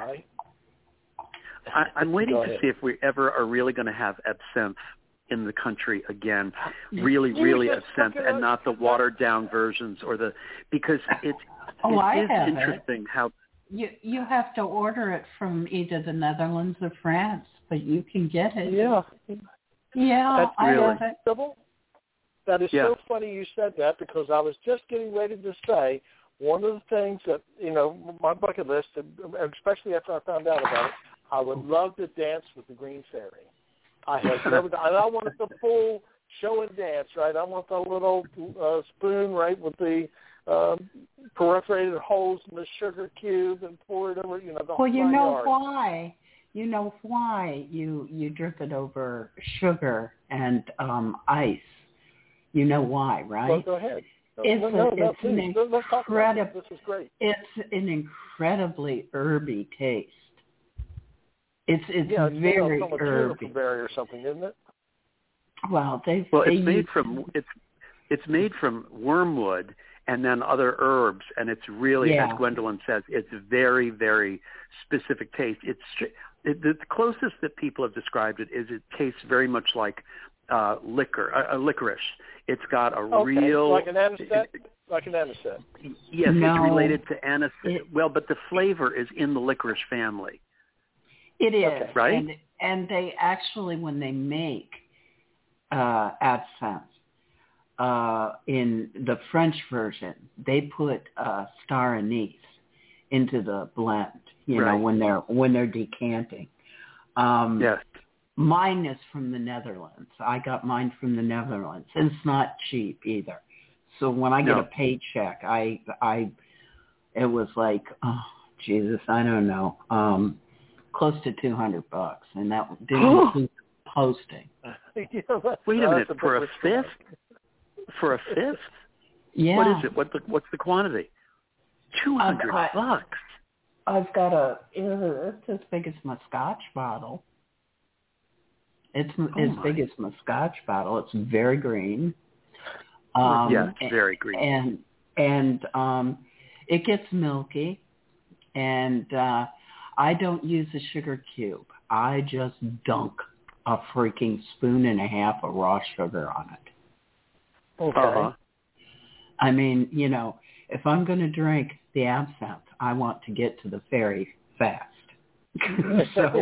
S2: I'm waiting to see if we ever are really going to have absinthe in the country again. Really absinthe, and not the watered down versions because it is interesting how
S3: you have to order it from either the Netherlands or France, but you can get it.
S4: Yeah,
S3: I have it.
S4: That is so funny you said that, because I was just getting ready to say one of the things that my bucket list, especially after I found out about it, I would love to dance with the Green Fairy. I have never done. I want the full show and dance, right? I want the little spoon, right, with the perforated holes in the sugar cube, and pour it over, the whole yard.
S3: Why? You know why you drip it over sugar and ice. You know why, right?
S4: Well, go ahead.
S3: Let's talk about this.
S4: This is great.
S3: It's an incredibly herby taste. It's very herby.
S4: Berry or something, isn't it?
S3: Well,
S2: it's made from wormwood and then other herbs, and it's really, as Gwendolyn says, it's very, very specific taste. The closest that people have described it is it tastes very much like licorice. It's got a real
S4: like an anisette.
S2: Yes, it's related to anisette. Well, but the flavor is in the licorice family.
S3: It is,
S2: right?
S3: And they actually, when they make absinthe in the French version, they put star anise into the blend. When they're decanting.
S2: Yes.
S3: Mine is from the Netherlands. I got mine from the Netherlands. And it's not cheap either. So when I get a paycheck, it was like, oh, Jesus, I don't know, close to $200, and that didn't include posting.
S2: Wait a minute, for a fifth? For a fifth?
S3: Yeah.
S2: What is it? What's the quantity? $200.
S3: I've got it's as big as my Scotch bottle. It's as big as my Scotch bottle. It's very green.
S2: It's very green.
S3: And it gets milky, and I don't use a sugar cube. I just dunk a freaking spoon and a half of raw sugar on it.
S4: Okay.
S2: Uh-huh.
S3: I mean, if I'm going to drink the absinthe, I want to get to the ferry fast. So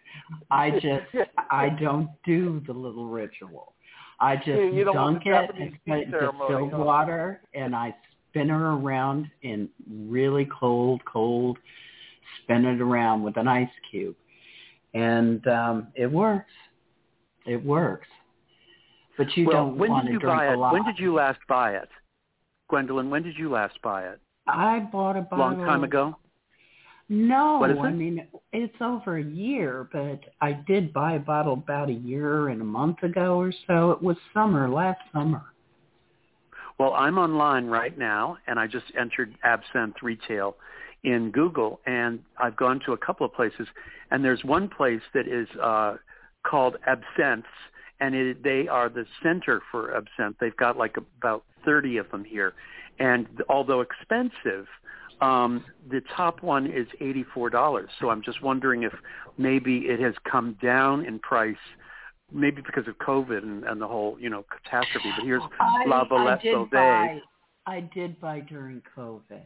S3: I don't do the little ritual. I just dunk it and put it in distilled water, and I spin her around in really cold, spin it around with an ice cube. And it works. It works. But you don't want to drink a lot.
S2: When did you last buy it? Gwendolyn, when did you last buy it?
S3: I bought a bottle.
S2: Long time ago?
S3: No,
S2: what is it?
S3: I mean, it's over a year, but I did buy a bottle about a year and a month ago or so. It was last summer.
S2: Well, I'm online right now, and I just entered absinthe retail in Google, and I've gone to a couple of places, and there's one place that is called Absinthe, and they are the center for absinthe. They've got like about 30 of them here, and although expensive, the top one is $84. So I'm just wondering if maybe it has come down in price, maybe because of COVID and the whole, catastrophe. But here's La Valette Baudet.
S3: I did buy during COVID.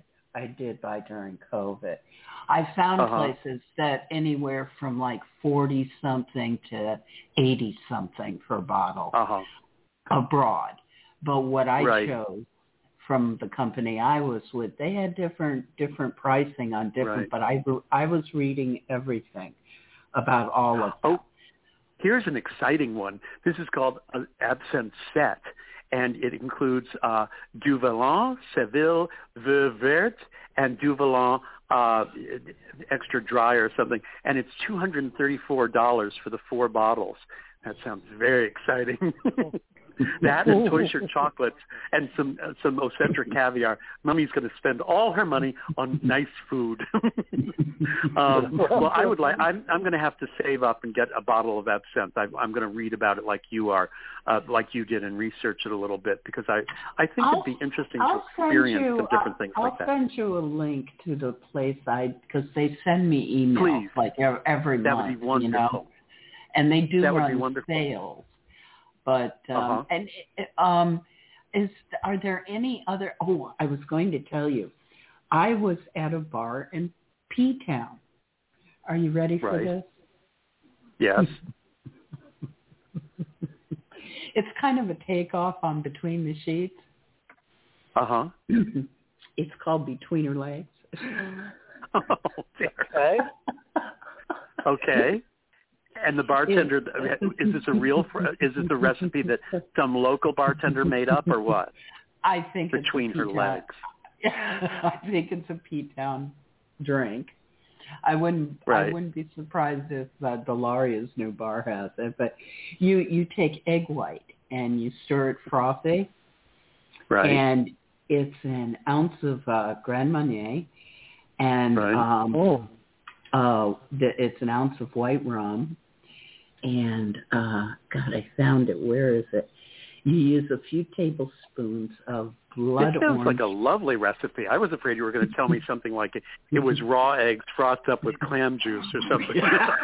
S3: I found places that anywhere from like 40-something to 80-something for a bottle abroad. But what I chose from the company I was with, they had different pricing on different. But I was reading everything about all of them.
S2: Here's an exciting one. This is called an absinthe set, and it includes Du Vallon, Seville, Veuve Verte, and Du Vallon extra dry or something. And it's $234 for the 4 bottles. That sounds very exciting. That and Toy Shirt chocolates and some Ocentric caviar. Mummy's going to spend all her money on nice food. Well, I would like. I'm going to have to save up and get a bottle of absinthe. I'm going to read about it like you are, like you did, and research it a little bit because I think it'd be interesting to experience some different things like that.
S3: I'll send you a link to the place because they send me emails like every month.
S2: That would be wonderful.
S3: And they do run sales. But are there any other? Oh, I was going to tell you, I was at a bar in P-Town. Are you ready for this?
S2: Yes.
S3: It's kind of a takeoff on Between the Sheets. It's called Between Her Legs.
S2: Oh, dear. Okay. Okay. And the bartender, is this a recipe that some local bartender made up or what?
S3: I think
S2: Between her legs.
S3: I think it's a P-Town drink. I wouldn't be surprised if Delaria's new bar has it. But you take egg white and you stir it frothy.
S2: Right.
S3: And it's an ounce of Grand Marnier and it's an ounce of white rum. And, God, I found it. Where is it? You use a few tablespoons of blood orange. It sounds
S2: like a lovely recipe. I was afraid you were going to tell me something like it was raw eggs frothed up with clam juice or something.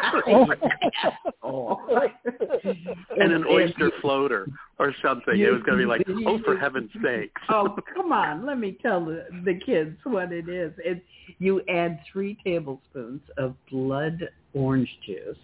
S2: And an oyster floater or something. It was going to be like, for heaven's sakes.
S3: Oh, come on. Let me tell the kids what it is. You add 3 tablespoons of blood orange juice.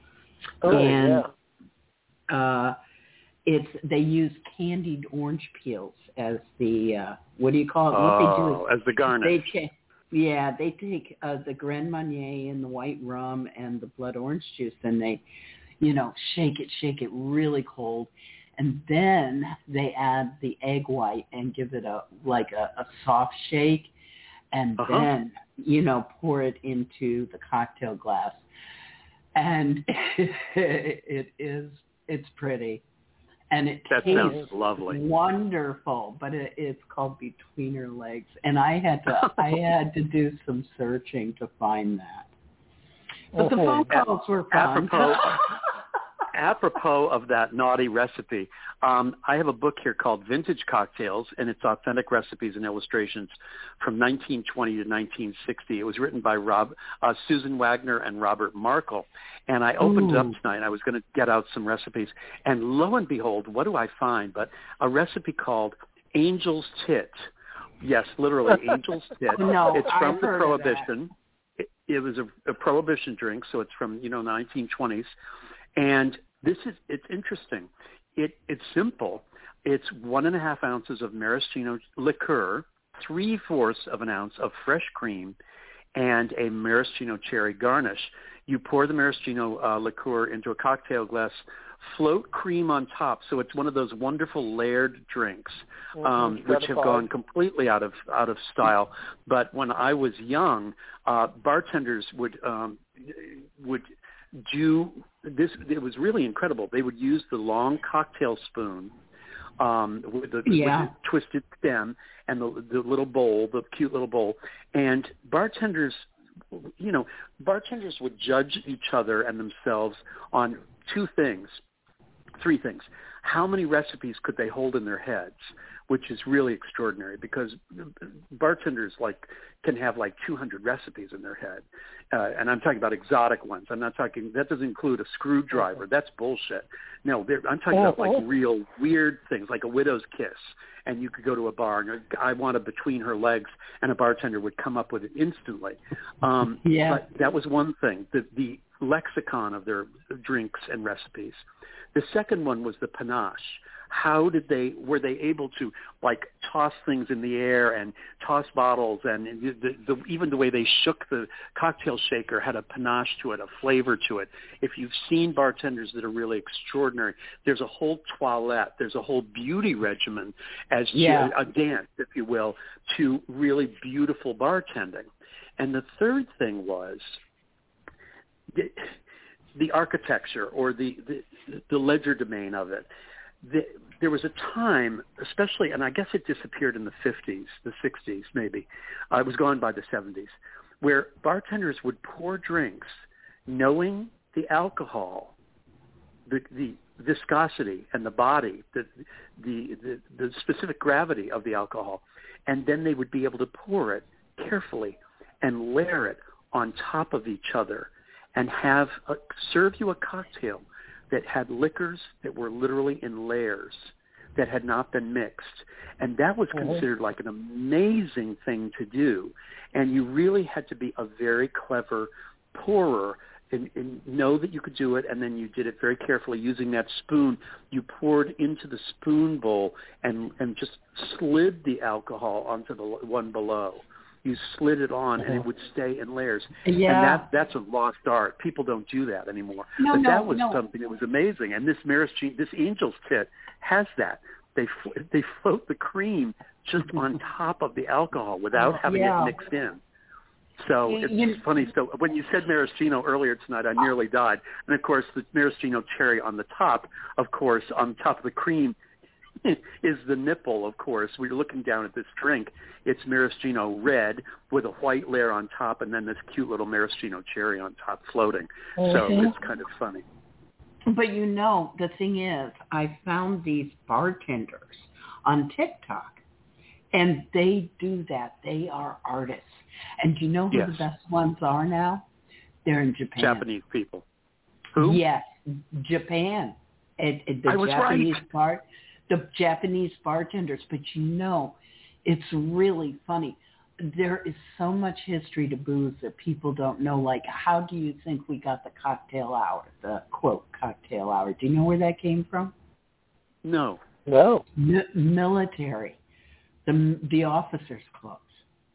S3: They use candied orange peels as the what do you call it? What they do is
S2: as the garnish.
S3: Yeah, they take the Grand Marnier and the white rum and the blood orange juice, and they, shake it really cold. And then they add the egg white and give it a soft shake. And then, pour it into the cocktail glass. And it's pretty. And it tastes
S2: lovely,
S3: wonderful, but it's called Between Her Legs, and I had to do some searching to find that. But the phone calls were fun.
S2: Apropos of that naughty recipe, I have a book here called Vintage Cocktails, and it's authentic recipes and illustrations from 1920 to 1960. It was written by Susan Wagner and Robert Markle. And I opened it up tonight. I was going to get out some recipes. And lo and behold, what do I find but a recipe called Angel's Tit. Yes, literally, Angel's Tit.
S3: No,
S2: it's from
S3: I've
S2: the
S3: heard
S2: Prohibition. It was a Prohibition drink, so it's from, 1920s. And it's interesting. It's simple. It's 1.5 ounces of maraschino liqueur, 3/4 of an ounce of fresh cream, and a maraschino cherry garnish. You pour the maraschino liqueur into a cocktail glass, float cream on top. So it's one of those wonderful layered drinks, which have gone completely out of style. But when I was young, bartenders would do this. It was really incredible. They would use the long cocktail spoon with the twisted stem and the little bowl, the cute little bowl. And bartenders would judge each other and themselves on three things. How many recipes could they hold in their heads, which is really extraordinary because bartenders can have 200 recipes in their head. And I'm talking about exotic ones. I'm not talking, that doesn't include a screwdriver. That's bullshit. No, I'm talking about real weird things, like a widow's kiss. And you could go to a bar and I want a Between Her Legs, and a bartender would come up with it instantly. But that was one thing, the lexicon of their drinks and recipes. The second one was the panache. How were they able to toss things in the air and toss bottles, and even the way they shook the cocktail shaker had a panache to it, a flavor to it. If you've seen bartenders that are really extraordinary, there's a whole toilette, there's a whole beauty regimen a dance, if you will, to really beautiful bartending. And the third thing was the architecture or the legerdemain of it. There was a time, especially, and I guess it disappeared in the 50s, the 60s maybe. It was gone by the 70s, where bartenders would pour drinks knowing the alcohol, the viscosity and the body, the specific gravity of the alcohol, and then they would be able to pour it carefully and layer it on top of each other and serve you a cocktail that had liquors that were literally in layers that had not been mixed. And that was considered like an amazing thing to do. And you really had to be a very clever pourer and know that you could do it, and then you did it very carefully using that spoon. You poured into the spoon bowl and just slid the alcohol onto the one below. You slid it on, and it would stay in layers.
S3: Yeah.
S2: And that's a lost art. People don't do that anymore. That was something that was amazing. And this Angel's Tit has that. They float the cream just on top of the alcohol without having it mixed in. So it's funny. So when you said maraschino earlier tonight, I nearly died. And, of course, the maraschino cherry on the top, on top of the cream, is the nipple, of course. We're looking down at this drink. It's maraschino red with a white layer on top and then this cute little maraschino cherry on top floating. So it's kind of funny.
S3: But the thing is, I found these bartenders on TikTok, and they do that. They are artists. And do you know who the best ones are now? They're in Japan.
S2: Japanese people. Who?
S3: Yes, Japan.
S2: I was right.
S3: The Japanese bartenders, but it's really funny. There is so much history to booze that people don't know. Like, how do you think we got the cocktail hour, the quote cocktail hour? Do you know where that came from?
S2: No.
S3: Military, the officers' clubs.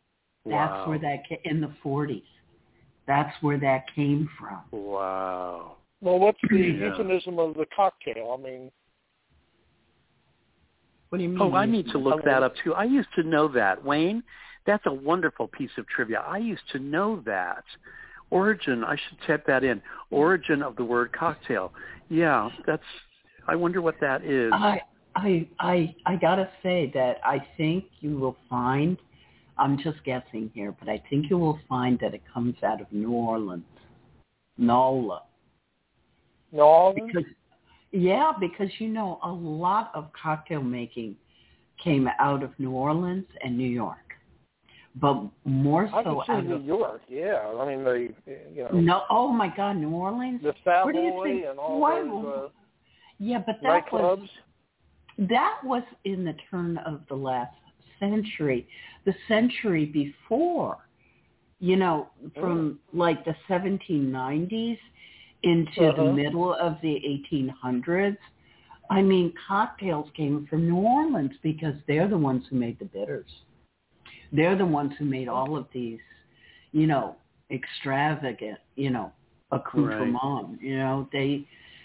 S3: That's where that in the 40s. That's where that came from.
S2: Wow.
S4: Well, what's the euphemism of the cocktail? I mean,
S3: what do you mean?
S2: Oh, I need to look that up too. I used to know that, Wayne. That's a wonderful piece of trivia. I used to know that. Origin, I should type that in. Origin of the word cocktail. Yeah, that's. I wonder what that is.
S3: I gotta say that I think you will find. I'm just guessing here, but I think you will find that it comes out of New Orleans, NOLA.
S4: New Orleans.
S3: Because you know a lot of cocktail making came out of New Orleans and New York. But more so
S4: out of New York, yeah. I mean,
S3: No, oh my God, New Orleans.
S4: The Savoy and all those.
S3: Yeah, but
S4: nightclubs.
S3: That was in the turn of the last century. The century before, from like the 1790s into the middle of the 1800s. I mean, cocktails came from New Orleans because they're the ones who made the bitters. They're the ones who made all of these, extravagant, accoutrements. Right. They,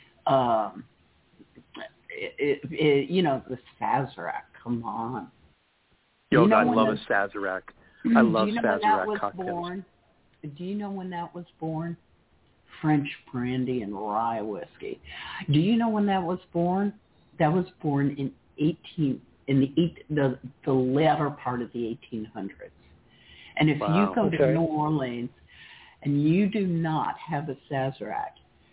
S3: the Sazerac. Come on.
S2: I love a Sazerac. I love Sazerac cocktails.
S3: Born? Do you know when that was born? French brandy and rye whiskey. Do you know when that was born? That was born in the latter part of the 1800s. And if you go to New Orleans and you do not have a Sazerac,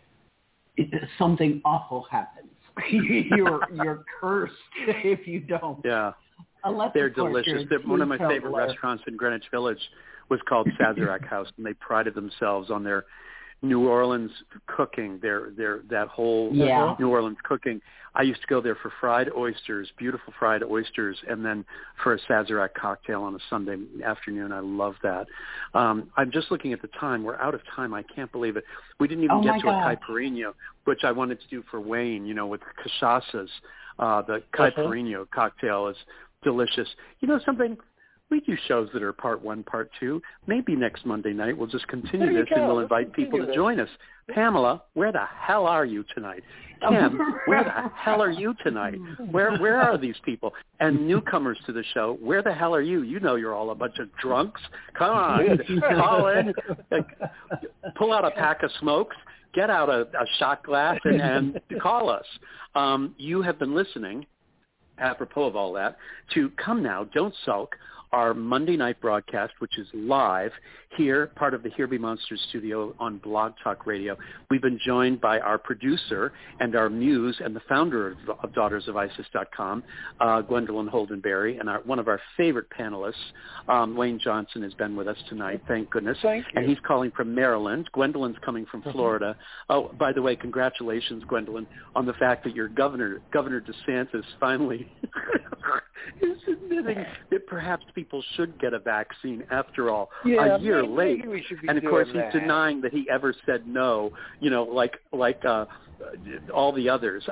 S3: something awful happens. You're cursed if you don't.
S2: Yeah. They're delicious. One of my favorite restaurants in Greenwich Village was called Sazerac House, and they prided themselves on their New Orleans cooking, that whole New Orleans cooking. I used to go there for fried oysters, beautiful fried oysters, and then for a Sazerac cocktail on a Sunday afternoon. I love that. I'm just looking at the time. We're out of time. I can't believe it. We didn't even get to a caipirinha, which I wanted to do for Wayne, with cachaças. The caipirinha cocktail is delicious. You know something? We do shows that are part 1, part 2. Maybe next Monday night we'll just continue this and we'll invite people to join us. Pamela, where the hell are you tonight? Kim, where the hell are you tonight? Where are these people? And newcomers to the show, where the hell are you? You know you're all a bunch of drunks. Come on, call in, pull out a pack of smokes, get out a shot glass and call us. You have been listening, apropos of all that, to Come Now, Don't Sulk, our Monday night broadcast, which is live here, part of the Here Be Monsters studio on Blog Talk Radio. We've been joined by our producer and our muse and the founder of DaughtersOfIsis.com, Gwendolyn Holdenberry, and one of our favorite panelists, Wayne Johnson, has been with us tonight. Thank goodness.
S4: Thank you.
S2: And he's calling from Maryland. Gwendolyn's coming from Florida. Oh, by the way, congratulations, Gwendolyn, on the fact that your Governor DeSantis, finally is admitting that perhaps people should get a vaccine after all. A year late. And of course he's denying that he ever said no, like all the others.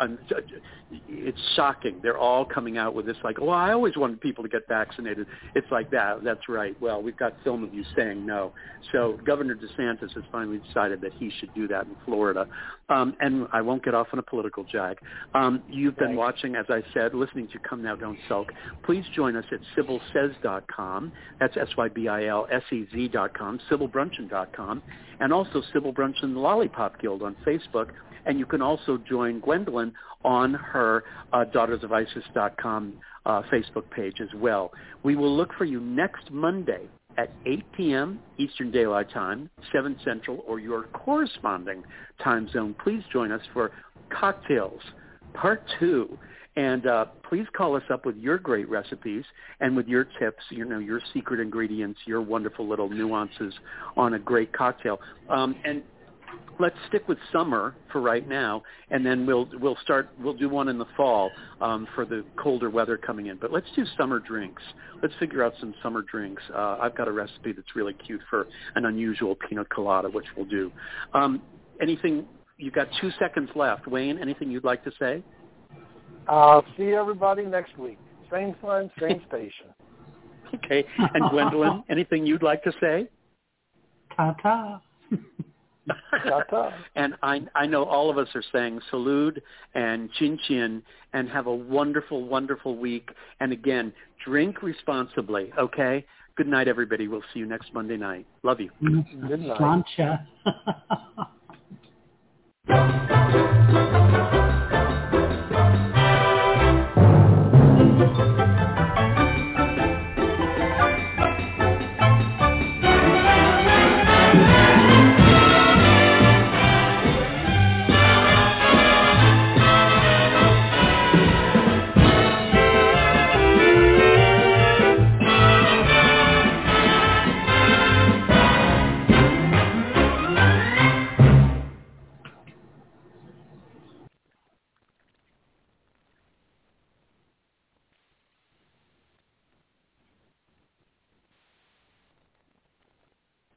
S2: It's shocking. They're all coming out with this like, well, I always wanted people to get vaccinated. It's like that. That's right. Well, we've got film of you saying no. So Governor DeSantis has finally decided that he should do that in Florida. And I won't get off on a political jag. You've been watching, as I said, listening to Come Now, Don't Sulk. Please join us at SybilSays.com. That's SYBILSEZ.com, SybilBruncheon.com, and also Sybil Bruncheon Lollipop Guild on Facebook. And you can also join Gwendolyn on her DaughtersOfIsis.com Facebook page as well. We will look for you next Monday at 8 p.m. Eastern Daylight Time, 7 Central, or your corresponding time zone. Please join us for Cocktails, Part 2. And please call us up with your great recipes and with your tips, your secret ingredients, your wonderful little nuances on a great cocktail. And let's stick with summer for right now, and then we'll do one in the fall for the colder weather coming in. But let's do summer drinks. Let's figure out some summer drinks. I've got a recipe that's really cute for an unusual pina colada, which we'll do. Anything? You've got 2 seconds left. Wayne, anything you'd like to say?
S4: See everybody next week. Same time, same station.
S2: Okay. And Gwendolyn, anything you'd like to say?
S3: Ta-ta.
S4: Ta-ta.
S2: And I know all of us are saying salud and chin chin, and have a wonderful, wonderful week. And again, drink responsibly, okay? Good night, everybody. We'll see you next Monday night. Love you.
S4: Good night.
S3: Slancha.